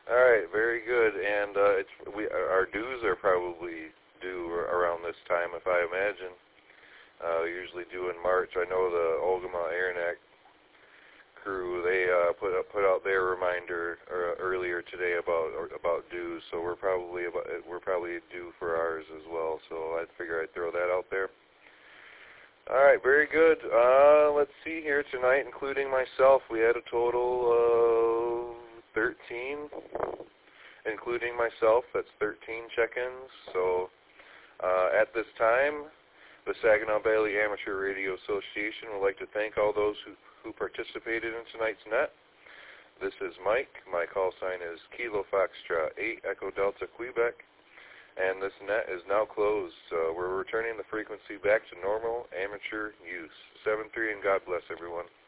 All right, very good. And our dues are probably due around this time, if I imagine. Usually due in March. I know the Ogama Aranak crew, they put out their reminder earlier today about dues, so we're probably due for ours as well. So I figure I'd throw that out there. All right, very good. Let's see here tonight, including myself, we had a total of 13, including myself. That's 13 check-ins. So at this time, the Saginaw Valley Amateur Radio Association would like to thank all those who participated in tonight's net. This is Mike. My call sign is Kilo Foxtrot 8 Echo Delta Quebec, and this net is now closed. We're returning the frequency back to normal amateur use. 7-3, and God bless everyone.